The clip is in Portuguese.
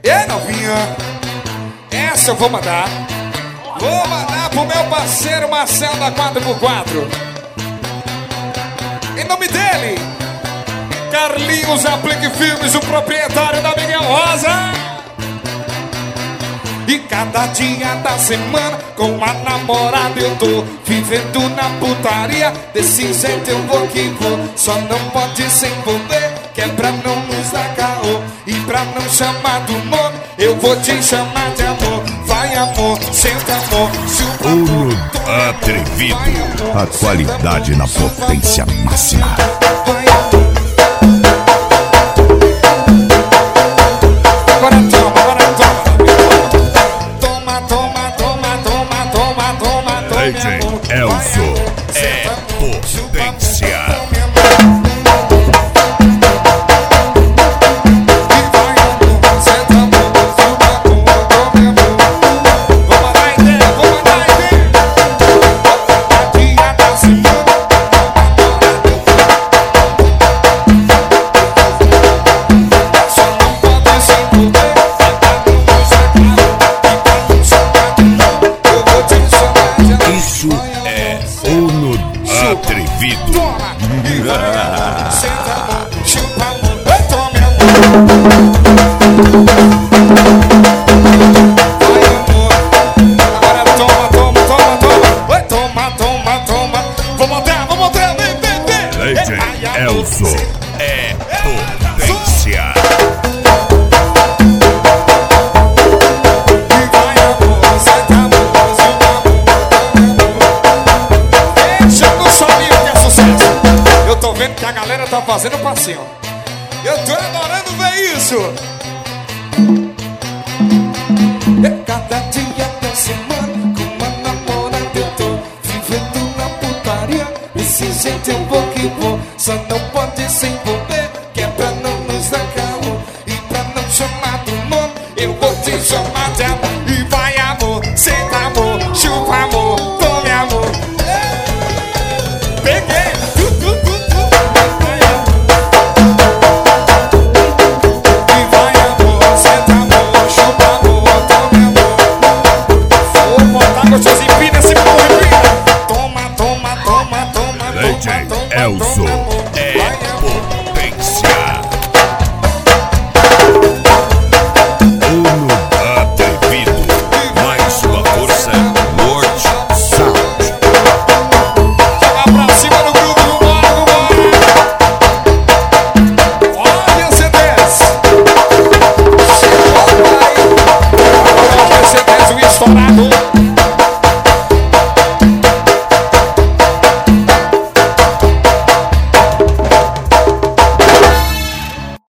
E novinha, essa eu vou mandar. Vou mandar pro meu parceiro Marcelo da 4x4. Em nome dele, Carlinhos Aplique Filmes, o proprietário da Miguel Rosa. E cada dia da semana com a namorada eu tô vivendo na putaria. Desse jeito eu vou que vou, só não pode se envolver, que é pra não nos dar caô. E pra não chamar do nome, eu vou te chamar de amor. Vai amor, senta amor, chupa amor. Atrevido, a qualidade na potência máxima. Vai amor. Agora toma, agora toma. DJ Elzo é potência. Atrevido. Senta amor, chupa amor, tome amor. Vai amor, agora toma, toma, toma, toma. Vai toma, toma, toma. Vamos até, vem, vem, vem. DJ Elzo é potência. E vai amor, senta amor, chupa amor. Deixa no solinho que é sucesso. Eu tô vendo que a galera tá fazendo passinho. Eu tô adorando ver isso. É cada dia da semana com uma namorada eu tô vivendo na putaria. Desse jeito eu vou que vou, só não pode se envolver, que é pra não nos dar caô. E pra não chamar do nome, eu vou te chamar